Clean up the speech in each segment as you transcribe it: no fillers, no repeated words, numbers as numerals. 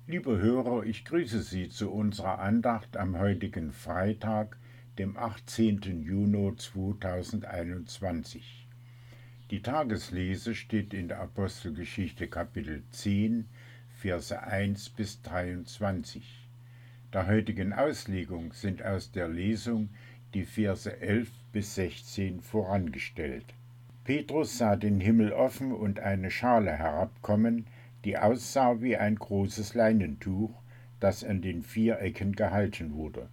Liebe Hörer, ich grüße Sie zu unserer Andacht am heutigen Freitag, dem 18. Juni 2021. Die Tageslese steht in der Apostelgeschichte Kapitel 10, Verse 1 bis 23. Der heutigen Auslegung sind aus der Lesung die Verse 11 bis 16 vorangestellt. Petrus sah den Himmel offen und eine Schale herabkommen, die aussah wie ein großes Leinentuch, das an den 4 Ecken gehalten wurde.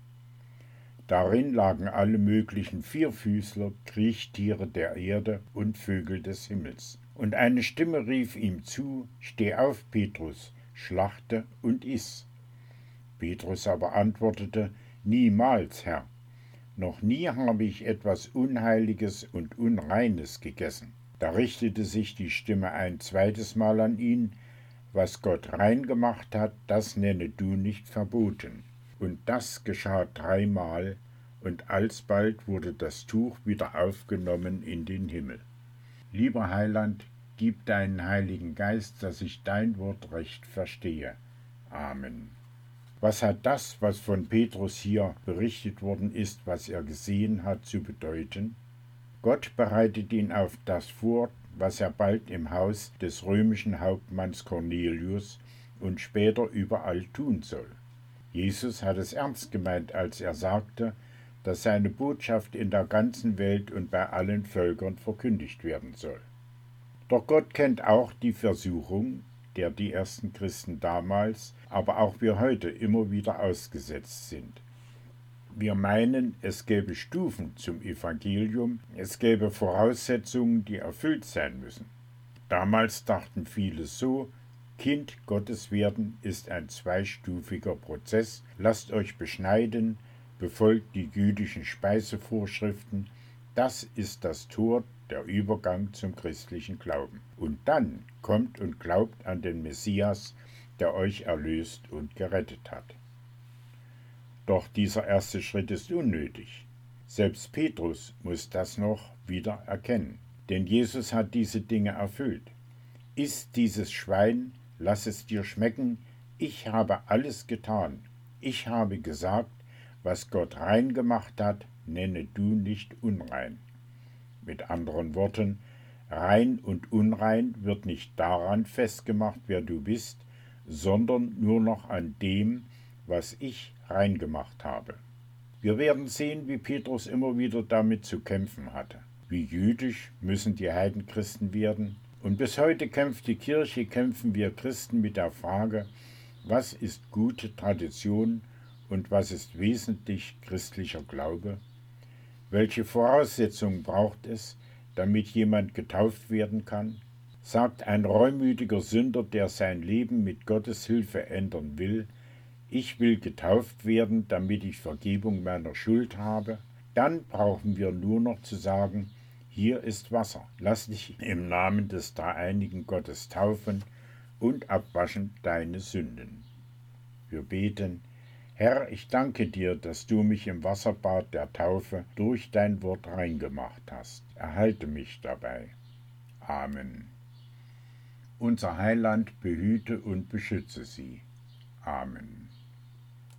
Darin lagen alle möglichen Vierfüßler, Kriechtiere der Erde und Vögel des Himmels. Und eine Stimme rief ihm zu: Steh auf, Petrus, schlachte und iss. Petrus aber antwortete: Niemals, Herr. Noch nie habe ich etwas Unheiliges und Unreines gegessen. Da richtete sich die Stimme ein zweites Mal an ihn: Was Gott rein gemacht hat, das nenne du nicht verboten. Und das geschah 3-mal, und alsbald wurde das Tuch wieder aufgenommen in den Himmel. Lieber Heiland, gib deinen Heiligen Geist, dass ich dein Wort recht verstehe. Amen. Was hat das, was von Petrus hier berichtet worden ist, was er gesehen hat, zu bedeuten? Gott bereitet ihn auf das vor, was er bald im Haus des römischen Hauptmanns Cornelius und später überall tun soll. Jesus hat es ernst gemeint, als er sagte, dass seine Botschaft in der ganzen Welt und bei allen Völkern verkündigt werden soll. Doch Gott kennt auch die Versuchung, der die ersten Christen damals, aber auch wir heute immer wieder ausgesetzt sind. Wir meinen, es gäbe Stufen zum Evangelium, es gäbe Voraussetzungen, die erfüllt sein müssen. Damals dachten viele so: Kind Gottes werden ist ein zweistufiger Prozess, lasst euch beschneiden, befolgt die jüdischen Speisevorschriften, das ist das Tor, der Übergang zum christlichen Glauben. Und dann kommt und glaubt an den Messias, der euch erlöst und gerettet hat. Doch dieser erste Schritt ist unnötig. Selbst Petrus muss das noch wieder erkennen, denn Jesus hat diese Dinge erfüllt. Iss dieses Schwein, lass es dir schmecken, ich habe alles getan. Ich habe gesagt, was Gott rein gemacht hat, nenne du nicht unrein. Mit anderen Worten, rein und unrein wird nicht daran festgemacht, wer du bist, sondern nur noch an dem, was ich rein gemacht habe. Wir werden sehen, wie Petrus immer wieder damit zu kämpfen hatte. Wie jüdisch müssen die Heidenchristen werden? Und bis heute kämpfen wir Christen mit der Frage, was ist gute Tradition und was ist wesentlich christlicher Glaube? Welche Voraussetzungen braucht es, damit jemand getauft werden kann? Sagt ein reumütiger Sünder, der sein Leben mit Gottes Hilfe ändern will: Ich will getauft werden, damit ich Vergebung meiner Schuld habe? Dann brauchen wir nur noch zu sagen: Hier ist Wasser, lass dich im Namen des dreieinigen Gottes taufen und abwaschen deine Sünden. Wir beten: Herr, ich danke dir, dass du mich im Wasserbad der Taufe durch dein Wort reingemacht hast. Erhalte mich dabei. Amen. Unser Heiland behüte und beschütze sie. Amen.